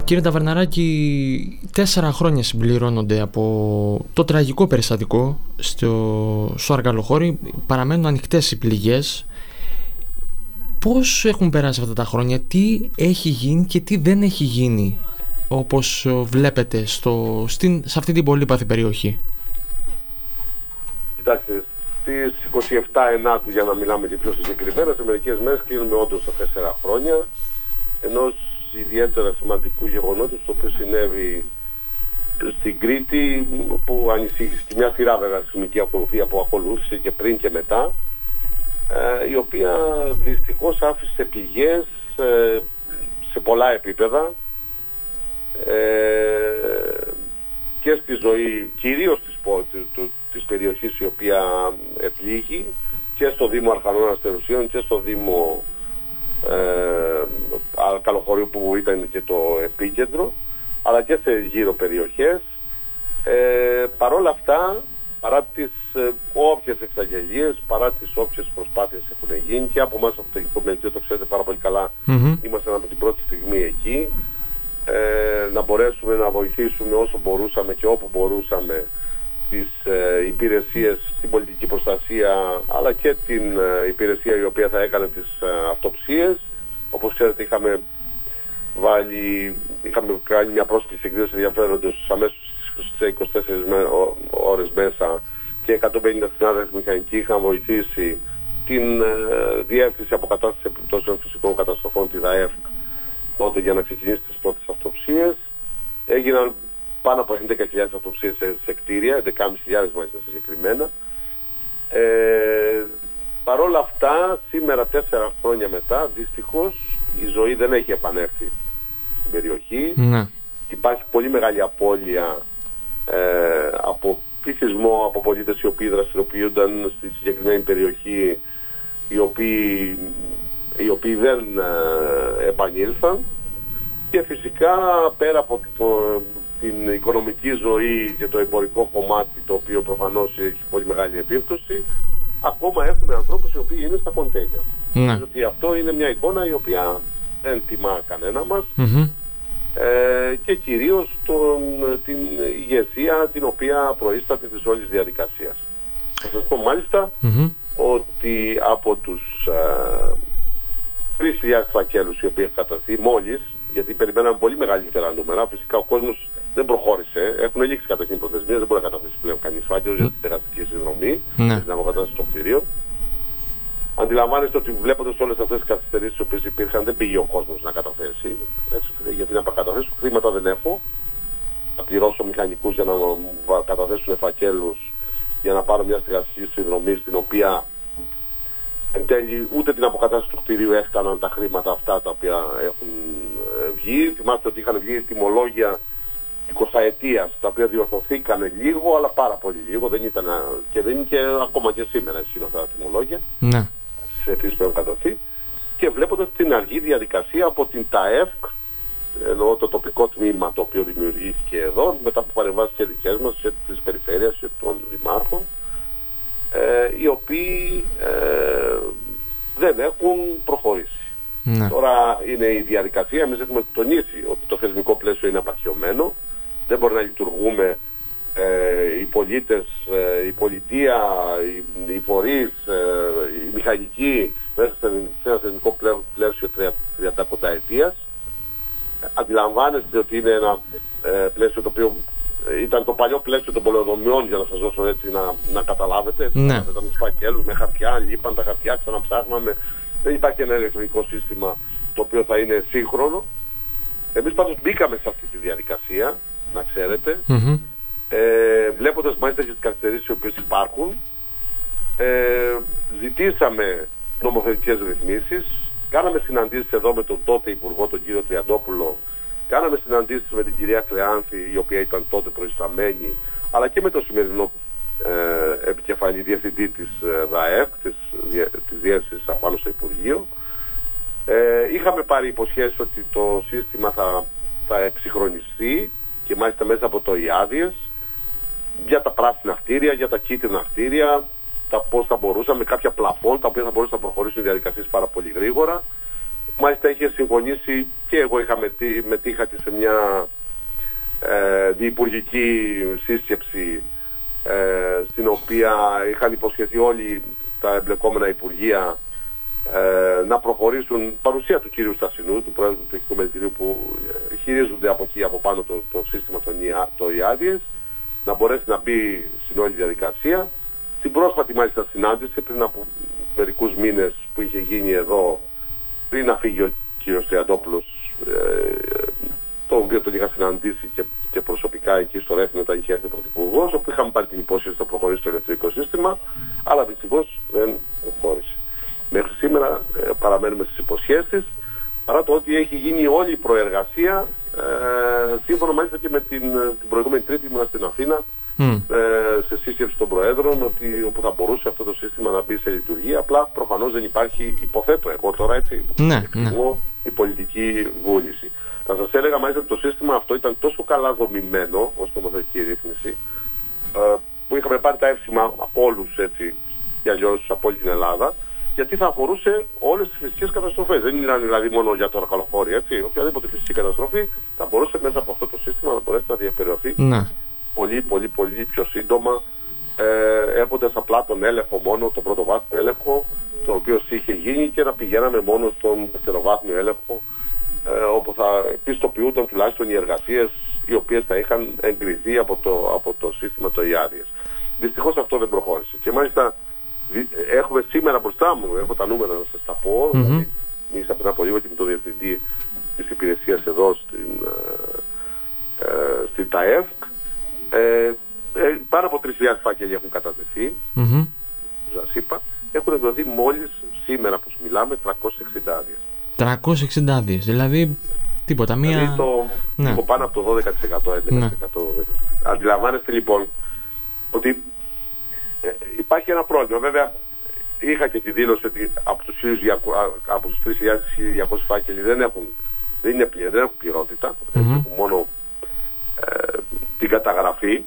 Κύριε Ταβερναράκη, 4 χρόνια συμπληρώνονται από το τραγικό περιστατικό στο Αργαλοχώρι. Παραμένουν ανοιχτές οι πληγές. Πώς έχουν περάσει αυτά τα χρόνια, τι έχει γίνει και τι δεν έχει γίνει, όπως βλέπετε σε αυτή την πολύπαθη περιοχή? Κοιτάξτε, στις 27 Ενάτου, για να μιλάμε και πιο συγκεκριμένα, σε μερικές μέρες κλείνουμε όντως τα 4 χρόνια ενός ιδιαίτερα σημαντικού γεγονότος, το οποίο συνέβη στην Κρήτη, που ανησύχησε και μια σειρά βέβαια σημαντική ακολουθία που ακολούθησε και πριν και μετά, η οποία δυστυχώς άφησε πληγές σε πολλά επίπεδα και στη ζωή κυρίως της περιοχής η οποία επλήγει, και στο Δήμο Αρχανών Αστερουσίων και στο Δήμο Καλοχωρίου, που ήταν και το επίκεντρο, αλλά και σε γύρω περιοχές. Παρόλα αυτά, παρά τις όποιες εξαγγελίες, παρά τις όποιες προσπάθειες έχουν γίνει και από εμάς από το Τεχνικό Μελετείο, το ξέρετε πάρα πολύ καλά, ήμασταν από την πρώτη στιγμή εκεί, να μπορέσουμε να βοηθήσουμε όσο μπορούσαμε και όπου μπορούσαμε τις υπηρεσίες, την πολιτική προστασία, αλλά και την υπηρεσία η οποία θα έκανε τις αυτοψίες. Όπως ξέρετε, είχαμε κάνει μια πρόσκληση εκδήλωση ενδιαφέροντος αμέσως στις 24 ώρες μέσα, και 150 συνάδελφοι μηχανικοί είχαν βοηθήσει την Διεύθυνση Αποκατάστασης Επιπτώσεων Φυσικών Καταστροφών, τη ΔΑΕΦ, τότε για να ξεκινήσει τις πρώτες αυτοψίες. Έγιναν πάνω από 11.000 αυτοψίες σε κτίρια, 11.500 μάλιστα συγκεκριμένα. Παρόλα αυτά, σήμερα 4 χρόνια μετά, δυστυχώς η ζωή δεν έχει επανέλθει στην περιοχή. Υπάρχει πολύ μεγάλη απώλεια από πληθυσμό, από πολίτες οι οποίοι δραστηριοποιούνταν στη συγκεκριμένη περιοχή, οι οποίοι δεν επανήλθαν, και φυσικά πέρα από την οικονομική ζωή και το εμπορικό κομμάτι, το οποίο προφανώς έχει πολύ μεγάλη επίπτωση, ακόμα έχουμε ανθρώπους οι οποίοι είναι στα κοντέινερ. Διότι αυτό είναι μια εικόνα η οποία δεν τιμά κανένα μας, και κυρίως την ηγεσία την οποία προείσταται της όλης διαδικασίας. Θα σας πω μάλιστα ότι από τους 3.000 φακέλους οι οποίοι έχουν καταστεί μόλις, γιατί περιμέναμε πολύ μεγαλύτερα νούμερα, φυσικά ο κόσμος δεν προχώρησε, έχουν λήξει καταρχήν προθεσμίες, δεν μπορεί να καταθέσει πλέον κανείς φάκελος για την τεραστική συνδρομή, για την αποκατάσταση των κτηρίων. Αντιλαμβάνεστε ότι βλέποντας όλες αυτές τις καθυστερήσεις οι οποίες υπήρχαν, δεν πήγε ο κόσμος να καταθέσει. Έτσι, γιατί να καταθέσουν χρήματα δεν έχω. Να πληρώσω μηχανικούς για να καταθέσουν φακέλους για να πάρω μια στεγαστική συνδρομή, στην οποία εν τέλει ούτε την αποκατάσταση του κτηρίου έφταναν τα χρήματα αυτά τα οποία έχουν βγει. Θυμάστε ότι είχαν βγει τιμολόγια 20ετίας, τα οποία διορθωθήκαν λίγο, αλλά πάρα πολύ λίγο. Δεν ήταν, και δεν είναι και ακόμα και σήμερα ισχύουν αυτά τα τιμολόγια. Σε επίσημη καταθή. Και βλέποντας την αργή διαδικασία από την ΤΑΕΦΚ, εννοώ το τοπικό τμήμα το οποίο δημιουργήθηκε εδώ, μετά από παρεμβάσεις και δικές μας, και της περιφέρειας και των δημάρχων, οι οποίοι δεν έχουν προχωρήσει. Τώρα είναι η διαδικασία, εμείς έχουμε τονίσει ότι το θεσμικό πλαίσιο είναι απαρχιωμένο, δεν μπορεί να λειτουργούμε οι πολίτες, η πολιτεία, οι φορείς, οι μηχανικοί μέσα σε ένα θεσμικό πλαίσιο 30 ετίας. Αντιλαμβάνεστε ότι είναι ένα πλαίσιο το οποίο ήταν το παλιό πλαίσιο των πολεοδομιών, για να σας δώσω έτσι να καταλάβετε. Ήταν τους φακέλους με χαρτιά, λείπαν τα χαρτιά, ξαναψάχναμε. Δεν υπάρχει ένα ηλεκτρονικό σύστημα το οποίο θα είναι σύγχρονο. Εμείς πάντως μπήκαμε σε αυτή τη διαδικασία, να ξέρετε. Βλέποντας μάλιστα και τις καθυστερήσεις οι οποίες υπάρχουν, ζητήσαμε νομοθετικές ρυθμίσεις, κάναμε συναντήσεις εδώ με τον τότε Υπουργό, τον κύριο Τριαντόπουλο, κάναμε συναντήσεις με την κυρία Κλεάνθη, η οποία ήταν τότε προϊσταμένη, αλλά και με τον σημερινό επικεφαλή διευθυντή της ΔΑΕΦ, της Διεύθυνσης απάνω στο Υπουργείο. Είχαμε πάρει υποσχέσεις ότι το σύστημα θα εξυγχρονιστεί, και μάλιστα μέσα από το ΙΑΔΙΕΣ, για τα πράσινα κτίρια, για τα κίτρινα κτίρια, πώς θα μπορούσαμε, κάποια πλαφόν τα οποία θα μπορούσαν να προχωρήσουν οι διαδικασίες πάρα πολύ γρήγορα. Μάλιστα είχε συμφωνήσει και εγώ μετήχα και σε μια διυπουργική σύσκεψη στην οποία είχαν υποσχεθεί όλοι τα εμπλεκόμενα υπουργεία να προχωρήσουν, παρουσία του κύριου Στασινού, του Πρόεδρου του Τεχνικού Μελετηρίου, που χειρίζονται από εκεί από πάνω το σύστημα των ΙΑΔΙΕΣ, να μπορέσει να μπει στην όλη διαδικασία. Στην πρόσφατη μάλιστα συνάντηση, πριν από μερικούς μήνες που είχε γίνει εδώ, πριν να φύγει ο κύριος Τριαντόπουλος, τον οποίο τον είχα συναντήσει και προσωπικά εκεί στο Ρέθινο όταν είχε έρθει ο Πρωθυπουργός, όπου είχαμε πάρει την υπόσχεση να προχωρήσει το ηλεκτρικό σύστημα, αλλά δυστυχώς δεν προχώρησε. Μέχρι σήμερα παραμένουμε στις υποσχέσεις, παρά το ότι έχει γίνει όλη η προεργασία, σύμφωνα μάλιστα και με την προηγούμενη Τρίτη ήμουν στην Αθήνα, σε σύσκεψη των Προέδρων, όπου θα μπορούσε αυτό το σύστημα να μπει σε λειτουργία. Απλά προφανώς δεν υπάρχει, υποθέτω εγώ τώρα έτσι, η πολιτική βούληση. Θα σας έλεγα μάλιστα ότι το σύστημα αυτό ήταν τόσο καλά δομημένο ως νομοθετική ρύθμιση, που είχαμε πάρει τα εύσημα από όλους έτσι και αλλιώς από όλη την Ελλάδα, γιατί θα αφορούσε όλες τις φυσικές καταστροφές. Δεν ήταν δηλαδή μόνο για το Αρκαλοχώρι, έτσι. Οποιαδήποτε φυσική καταστροφή θα μπορούσε μέσα από αυτό το σύστημα να μπορέσει να διεκπαιρεωθεί πολύ πιο σύντομα, έχοντας απλά τον έλεγχο μόνο, τον πρωτοβάθμιο έλεγχο, το οποίο είχε γίνει, και να πηγαίναμε μόνο στον δευτεροβάθμιο έλεγχο, όπου θα πιστοποιούνταν τουλάχιστον οι εργασίες οι οποίες θα είχαν εγκριθεί από το σύστημα το ΙΑΔΙΕΣ. Δυστυχώς αυτό δεν προχώρησε. Και μάλιστα έχουμε σήμερα μπροστά μου, έχω τα νούμερα να σας τα πω, δηλαδή μίλησα πριν από λίγο και με τον διευθυντή της υπηρεσίας εδώ στην ΤΑΕΦΚ. Πάνω από 3.000 φάκελοι έχουν κατατεθεί, σας είπα. Έχουν εκδοθεί μόλις σήμερα που μιλάμε 360 άδειες. 360 άδειες, δηλαδή τίποτα, μία... Δηλαδή το πάνω από το 12%, 11%. Αντιλαμβάνεστε λοιπόν ότι υπάρχει ένα πρόβλημα. Βέβαια είχα και τη δήλωση ότι από τους 3.200 φάκελοι δεν έχουν πληρότητα, έχουν μόνο την καταγραφή,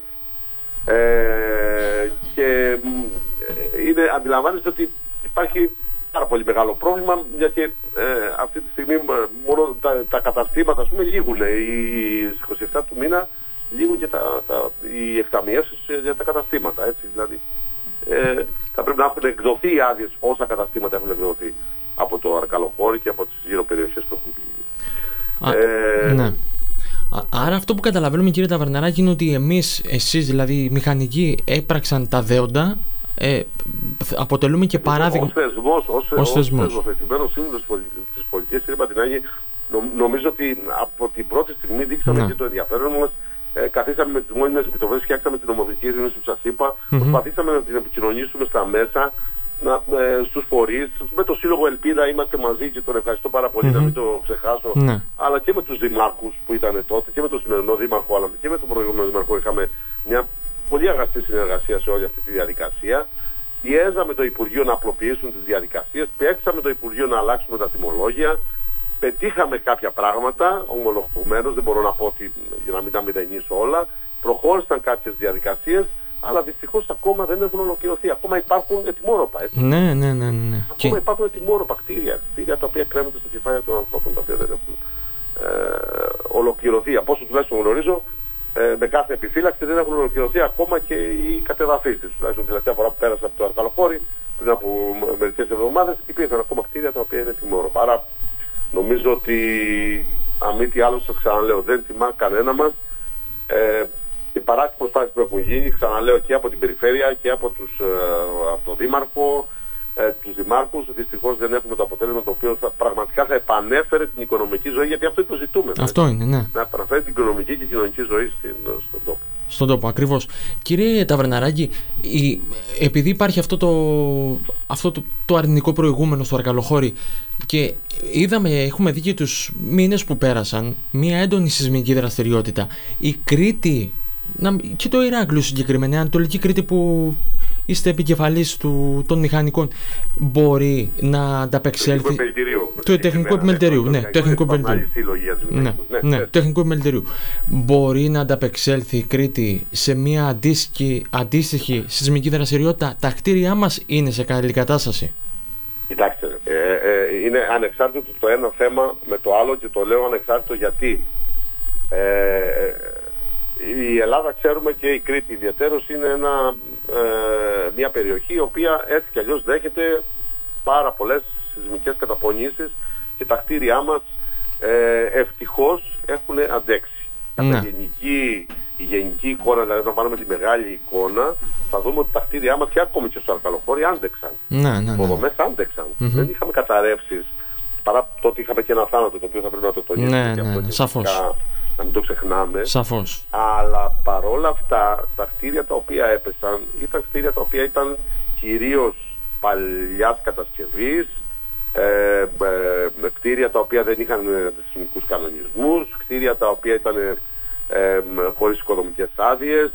και αντιλαμβάνεστε ότι υπάρχει πάρα πολύ μεγάλο πρόβλημα, γιατί αυτή τη στιγμή μόνο τα καταστήματα, ας πούμε, λήγουν. Στις 27 του μήνα λήγουν και οι εκταμιεύσεις για τα καταστήματα, έτσι. Δηλαδή θα πρέπει να έχουν εκδοθεί οι άδειες όσα καταστήματα έχουν εκδοθεί από το Αρκαλοχώρι και από τις γύρω περιοχές που έχουν πληγεί. Ναι. Άρα αυτό που καταλαβαίνουμε, κύριε Ταβερναράκη, είναι ότι εσείς δηλαδή οι μηχανικοί έπραξαν τα δέοντα, αποτελούμε και παράδειγμα. Ως θεσμός. Θεσμοθετημένος σύμβουλος της πολιτικής, κύριε Πατινάκη, νομίζω ότι από την πρώτη στιγμή δείξαμε και το ενδιαφέρον μας. Καθίσαμε με τις μόνιμες επιτροπές, φτιάξαμε την νομοθετική ρύθμιση που σας είπα, προσπαθήσαμε να την επικοινωνήσουμε στα μέσα, στους φορείς. Με το Σύλλογο Ελπίδα είμαστε μαζί και τον ευχαριστώ πάρα πολύ, να μην το ξεχάσω. Αλλά και με τους δημάρχους που ήταν τότε, και με τον σημερινό δήμαρχο, αλλά και με τον προηγούμενο δήμαρχο είχαμε μια πολύ αγαστή συνεργασία σε όλη αυτή τη διαδικασία. Πιέζαμε το Υπουργείο να απλοποιήσουν τις διαδικασίες, πιέξαμε το Υπουργείο να αλλάξουμε τα τιμολόγια. Πετύχαμε κάποια πράγματα, ομολογουμένως, δεν μπορώ να πω ότι, για να μην τα μηδενίσω όλα. Προχώρησαν κάποιες διαδικασίες, αλλά δυστυχώς ακόμα δεν έχουν ολοκληρωθεί. Ακόμα υπάρχουν ετοιμόρροπα, έτσι. Ναι. Ακόμα υπάρχουν ετοιμόρροπα κτίρια τα οποία κρέμονται στα κεφάλια των ανθρώπων, τα οποία δεν έχουν ολοκληρωθεί. Από όσο τουλάχιστον γνωρίζω, με κάθε επιφύλαξη δεν έχουν ολοκληρωθεί ακόμα και οι κατεδαφίσεις. Τουλάχιστον την τελευταία φορά που πέρασα από το Αρκαλοχώρι, πριν από μερικές εβδομάδες, υπήρχαν ακόμα κτίρια τα οποία είναι ετοιμόρροπα. Άρα νομίζω ότι, αν μη τι άλλο, σας ξαναλέω, δεν τιμά κανένα μας. Οι παράξενες προσπάθειες που έχουν γίνει, ξαναλέω, και από την περιφέρεια και από τον δήμαρχο, τους δημάρχους, δυστυχώς δεν έχουμε το αποτέλεσμα το οποίο πραγματικά θα επανέφερε την οικονομική ζωή, γιατί αυτό είναι το ζητούμενο. Αυτό είναι, ναι. Να επαναφέρει την οικονομική και κοινωνική ζωή στον τόπο. Στον τόπο, ακριβώς. Κύριε Ταβερναράκη, επειδή υπάρχει αυτό το αρνητικό προηγούμενο στο Αρκαλοχώρι και έχουμε δει και τους μήνες που πέρασαν μια έντονη σεισμική δραστηριότητα, η Κρήτη και το Ηράκλειο συγκεκριμένα, η Ανατολική Κρήτη που είστε επικεφαλής των μηχανικών, μπορεί να ανταπεξέλθει. Το τεχνικό επιμελητηρίου. Ναι, τεχνικό επιμελητηρίου. Μπορεί να ανταπεξέλθει η Κρήτη σε μια αντίστοιχη σεισμική δραστηριότητα? Τα κτίρια μας είναι σε καλή κατάσταση? Κοιτάξτε, είναι ανεξάρτητο το ένα θέμα με το άλλο και το λέω ανεξάρτητο γιατί η Ελλάδα, ξέρουμε, και η Κρήτη ιδιαίτερως, είναι μια περιοχή η οποία έτσι κι αλλιώς δέχεται πάρα πολλές σεισμικές καταπονήσεις και τα κτίρια μας ευτυχώς έχουν αντέξει. Κατά η γενική εικόνα, δηλαδή να πάρουμε τη μεγάλη εικόνα, θα δούμε ότι τα κτίρια μας και ακόμη και στο Αρκαλοχώρι άντεξαν. Οι υποδομές άντεξαν. Δεν είχαμε καταρρεύσεις, παρά το ότι είχαμε και ένα θάνατο, το οποίο θα πρέπει να το τονίσουμε και αυτό. Σαφώς. Να μην το ξεχνάμε. Σαφώς. Αλλά παρόλα αυτά, τα κτίρια τα οποία έπεσαν ήταν κτίρια τα οποία ήταν κυρίως παλιάς κατασκευής, κτίρια τα οποία δεν είχαν σεισμικούς κανονισμούς, κτίρια τα οποία ήταν χωρίς οικοδομικές άδειες,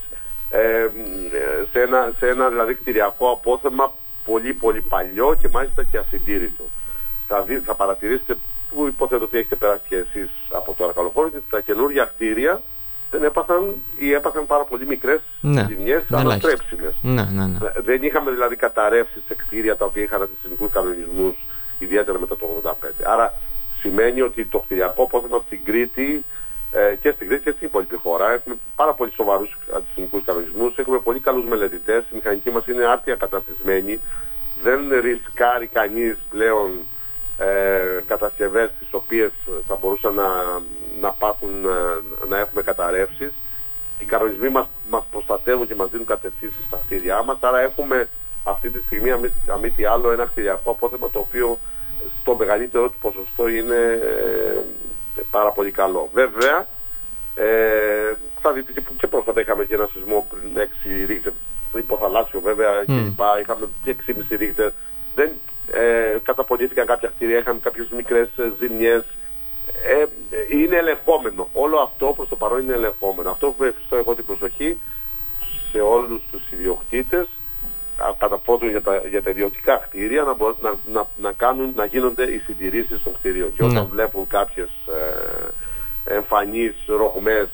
σε ένα δηλαδή κτηριακό απόθεμα πολύ πολύ παλιό και μάλιστα και ασυντήρητο. Θα παρατηρήσετε, που υποθέτω ότι έχετε περάσει και εσείς από το Αρκαλοχώρι, ότι τα καινούργια κτίρια δεν έπαθαν ή έπαθαν πάρα πολύ μικρές ζημιές αναστρέψιμες. Δεν είχαμε δηλαδή καταρρεύσεις σε κτίρια τα οποία είχαν αντισυσμικούς κανονισμούς, ιδιαίτερα μετά το 1985. Άρα σημαίνει ότι το κτηριακό απόθεμα στην Κρήτη και στην Κρήτη και στην υπόλοιπη χώρα έχουμε πάρα πολύ σοβαρούς αντισυσμικούς κανονισμούς, έχουμε πολύ καλούς μελετητές, η μηχανική μας είναι άρτια καταρτισμένη, δεν ρισκάρει κανείς πλέον κατασκευές τις οποίες θα μπορούσαν να πάθουν, να έχουμε καταρρεύσεις. Οι κανονισμοί μας προστατεύουν και μας δίνουν κατευθύνσεις στα κτίρια μας, άρα έχουμε αυτή τη στιγμή, αν μη τι άλλο, ένα κτηριακό απόθεμα το οποίο στο μεγαλύτερο του ποσοστό είναι πάρα πολύ καλό. Βέβαια, θα δείτε και πρόσφατα είχαμε και ένα σεισμό πριν 6 ρίχτερ, υποθαλάσσιο βέβαια, και είχαμε και 6,5 ρίχτερ. Δεν καταπονήθηκαν κάποια κτίρια, είχαμε κάποιες μικρές ζημιές. Είναι ελεγχόμενο. Όλο αυτό προς το παρόν είναι ελεγχόμενο. Αυτό που ευχαριστώ εγώ την προσοχή σε όλους τους ιδιοκτήτες, κατά πρώτον για τα ιδιωτικά κτίρια, να γίνονται οι συντηρήσεις των κτίριων. Και όταν βλέπουν κάποιες εμφανείς ρογμές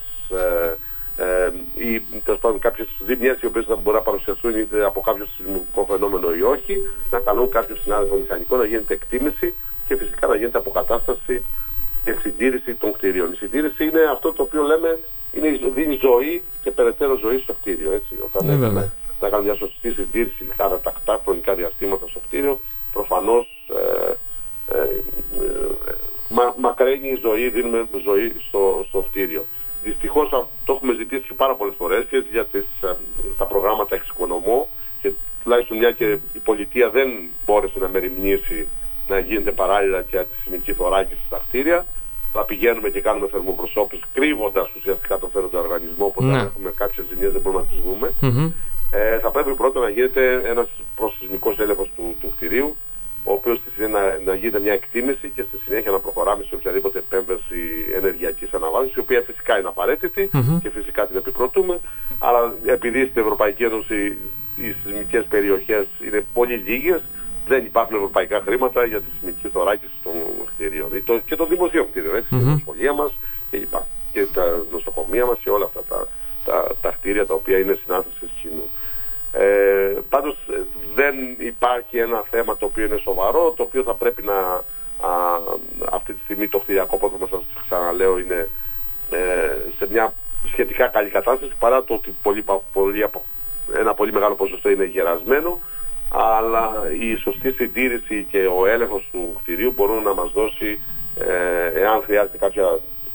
ή τέλος πάντων κάποιες ζημιές οι οποίες θα μπορούν να παρουσιαστούν είτε από κάποιο σεισμικό φαινόμενο ή όχι, να καλούν κάποιο συνάδελφο μηχανικό να γίνεται εκτίμηση και φυσικά να γίνεται αποκατάσταση και συντήρηση των κτίριων. Η συντήρηση είναι αυτό το οποίο λέμε, δίνει ζωή και περαιτέρω ζωή στο κτίριο. Έτσι. Όταν να κάνουμε μια σωστή συντήρηση κατά τακτά χρονικά διαστήματα στο κτίριο, προφανώς μακραίνει η ζωή, δίνουμε ζωή στο κτίριο. Δυστυχώς το έχουμε ζητήσει πάρα πολλές φορές και για τα προγράμματα εξοικονομώ, και τουλάχιστον μια και η πολιτεία δεν μπόρεσε να μεριμνήσει να γίνεται παράλληλα και αντισυσμική θωράκιση στα κτίρια. Θα πηγαίνουμε και κάνουμε θερμοπροσώπηση κρύβοντας ουσιαστικά το φέροντα οργανισμό, οπότε αν έχουμε κάποιες ζημιές δεν μπορούμε να τις δούμε. Θα πρέπει πρώτα να γίνεται ένας προσυσμικός έλεγχος του κτηρίου, ο οποίος στη συνέχεια να γίνεται μια εκτίμηση και στη συνέχεια να προχωράμε σε οποιαδήποτε επέμβαση ενεργειακής αναβάθμισης, η οποία φυσικά είναι απαραίτητη και φυσικά την επικροτούμε, αλλά επειδή στην Ευρωπαϊκή Ένωση οι σεισμικές περιοχές είναι πολύ λίγες, δεν υπάρχουν ευρωπαϊκά χρήματα για τη σεισμική θωράκιση των κτηρίων και των δημοσίων κτηρίων, έτσι, τα σχολεία μας και τα νοσοκομεία μας και όλα αυτά τα κτίρια τα οποία είναι συνάθρησης κοινού. Πάντως δεν υπάρχει ένα θέμα το οποίο είναι σοβαρό, το οποίο θα πρέπει αυτή τη στιγμή το κτηριακό απόθεμα, σας ξαναλέω, είναι σε μια σχετικά καλή κατάσταση, παρά το ότι ένα πολύ μεγάλο ποσοστό είναι γερασμένο, αλλά η σωστή συντήρηση και ο έλεγχος του κτηρίου μπορούν να μας δώσει, εάν χρειάζεται κάποια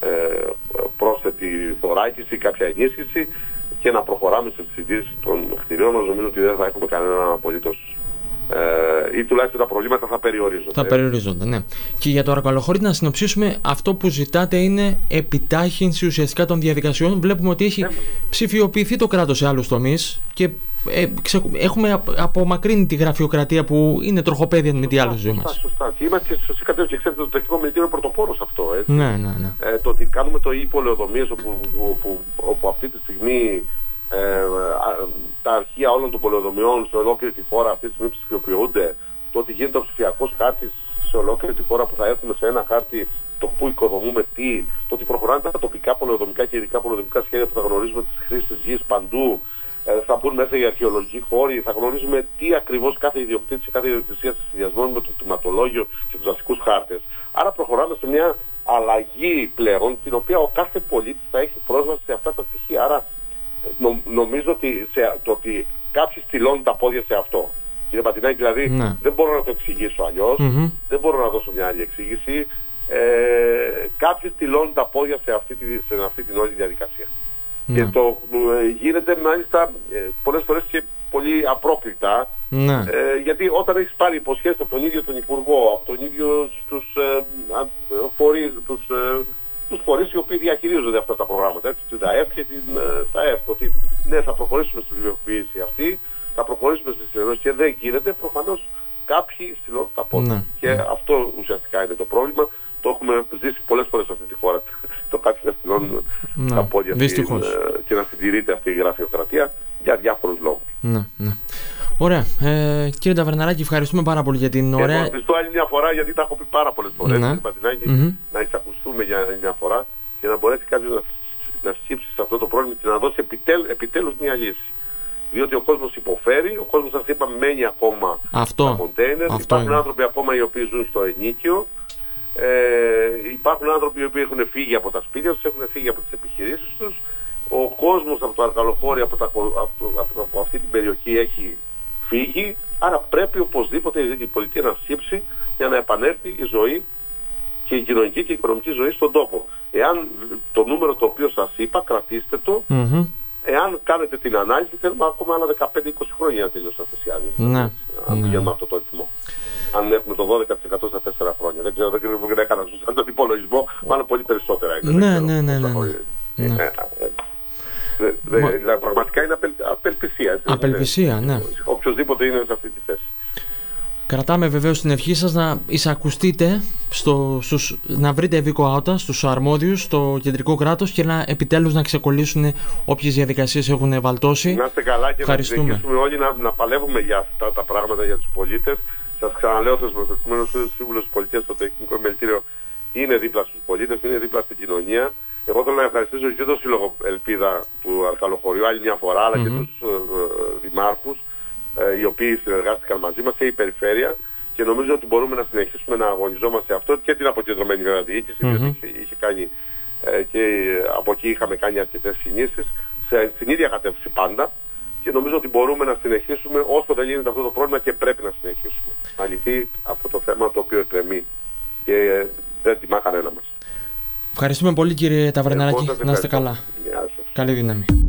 πρόσθετη θωράκιση, κάποια ενίσχυση, και να προχωράμε στη συντήρηση των κτηρίων μας. Νομίζω ότι δεν θα έχουμε κανέναν απολύτως, ή τουλάχιστον τα προβλήματα θα περιορίζονται. Θα περιορίζονται, ναι. Και για το Αρκαλοχώρι, να συνοψίσουμε, αυτό που ζητάτε είναι επιτάχυνση ουσιαστικά των διαδικασιών. Βλέπουμε ότι έχει ψηφιοποιηθεί το κράτος σε άλλους τομείς και έχουμε απομακρύνει τη γραφειοκρατία που είναι τροχοπέδια με τη άλλη ζωή μας. Σωστά. Και είμαστε σωστή κατεύθυνση, και ξέρετε, το τεχνικό μελητήριο είναι πρωτοπόρος αυτό. Έτσι. Ναι. Το ότι κάνουμε το e-πολεοδομίες, όπου αυτή τη στιγμή τα αρχεία όλων των πολεοδομιών σε ολόκληρη τη χώρα αυτή τη στιγμή ψηφιοποιούνται, το ότι γίνεται ο ψηφιακός χάρτης σε ολόκληρη τη χώρα, που θα έρθουμε σε ένα χάρτη το που οικοδομούμε τι, το ότι προχωράνε τα τοπικά πολεοδομικά και ειδικά πολεοδομικά σχέδια που θα γνωρίζουμε τις χρήσεις της γης παντού, θα μπουν μέσα οι αρχαιολογικοί χώροι, θα γνωρίζουμε τι ακριβώς κάθε ιδιοκτήτης και κάθε ιδιοκτησία σε συνδυασμό με το κτηματολόγιο και τους δασικούς χάρτες. Άρα προχωράμε σε μια αλλαγή πλέον, την οποία ο κάθε πολίτης θα έχει πρόσβαση σε αυτά τα στοιχεία. Άρα νομίζω ότι το ότι κάποιοι στυλώνουν τα πόδια σε αυτό. Κύριε Πατινάκη, δηλαδή δεν μπορώ να το εξηγήσω αλλιώς, δεν μπορώ να δώσω μια άλλη εξήγηση. Κάποιοι στυλώνουν τα πόδια σε αυτή την όλη διαδικασία. Και το γίνεται μάλιστα πολλές φορές και πολύ απρόκλητα, γιατί όταν έχεις πάρει υποσχέσεις από τον ίδιο τον Υπουργό, από τον ίδιο τους φορείς οι οποίοι διαχειρίζονται αυτά τα προγράμματα, έτσι, την ΤΑΕΦ και την ΤΑΕΦ, ότι ναι, θα προχωρήσουμε στη βιβλιοποίηση αυτή, θα προχωρήσουμε στη συνεννόηση, και δεν γίνεται, προφανώς κάποιοι στυλώνουν τα πόδια. Και αυτό ουσιαστικά είναι το πρόβλημα. Το έχουμε ζήσει πολλές φορές σε αυτή τη χώρα. Το κάποιοι να στυλώνουν τα πόδια και να συντηρείται αυτή η γραφειοκρατία για διάφορους λόγους. Ωραία. Κύριε Ταβερναράκη, ευχαριστούμε πάρα πολύ για την ωραία. Ευχαριστώ άλλη μια φορά, γιατί τα έχω πει πάρα πολλές φορές. Να εισακουστούμε για άλλη μια φορά και να μπορέσει κάποιος να σκύψει σε αυτό το πρόβλημα και να δώσει επιτέλους μια λύση. Διότι ο κόσμος υποφέρει, ο κόσμος, σας είπα, μένει ακόμα στα κοντέινερ. Υπάρχουν άνθρωποι ακόμα οι οποίοι ζουν στο ενίκιο. Υπάρχουν άνθρωποι οι οποίοι έχουν φύγει από τα σπίτια τους, έχουν φύγει από τις επιχειρήσεις τους. Ο κόσμος από το Αρκαλοχώρι, από αυτή την περιοχή έχει φύγει. Άρα πρέπει οπωσδήποτε η πολιτεία να σκύψει για να επανέλθει η ζωή και η κοινωνική και η οικονομική ζωή στον τόπο. Εάν το νούμερο το οποίο σας είπα, κρατήστε το. Εάν κάνετε την ανάλυση, θέλουμε ακόμα άλλα 15-20 χρόνια να τελειώσει αυτή η ανάλυση. Αν πηγαίνουμε αυτό το ρυθμό. Αν έχουμε το 12% στα 4 χρόνια. Δεν ξέρω, δεν έκανα σωστά τον υπολογισμό, μάλλον πολύ περισσότερα. Πραγματικά είναι απελπισία. Απελπισία, ναι. Οποιοςδήποτε είναι σε αυτή τη θέση. Κρατάμε βεβαίως την ευχή σας να εισακουστείτε, να βρείτε ευηκοάωτα στους αρμόδιους, στο κεντρικό κράτος, και επιτέλους να ξεκολλήσουν όποιες διαδικασίες έχουν βαλτώσει. Να είστε καλά και να συνεχίσουμε όλοι να παλεύουμε για αυτά τα πράγματα για τους πολίτες. Σας ξαναλέω, θεσμοθετημένος σύμβουλος της πολιτείας στο Τεχνικό Επιμελητήριο είναι δίπλα στους πολίτες, είναι δίπλα στην κοινωνία. Εγώ θέλω να ευχαριστήσω και το Σύλλογο Ελπίδα του Αρκαλοχωριού άλλη μια φορά, αλλά και τους δημάρχους, οι οποίοι συνεργάστηκαν μαζί μας, και η περιφέρεια, και νομίζω ότι μπορούμε να συνεχίσουμε να αγωνιζόμαστε αυτό, και την αποκεντρωμένη διοίκηση, διότι είχε κάνει και από εκεί είχαμε κάνει αρκετές κινήσεις στην ίδια κατεύθυνση πάντα, και νομίζω ότι μπορούμε να συνεχίσουμε όσο δεν λύνεται αυτό το πρόβλημα, και πρέπει να συνεχίσουμε να λυθεί αυτό το θέμα το οποίο εκκρεμεί και δεν τιμά κανένα μας. Ευχαριστούμε πολύ, κύριε Ταβερναράκη. Να είστε καλά. Καλή δύναμη.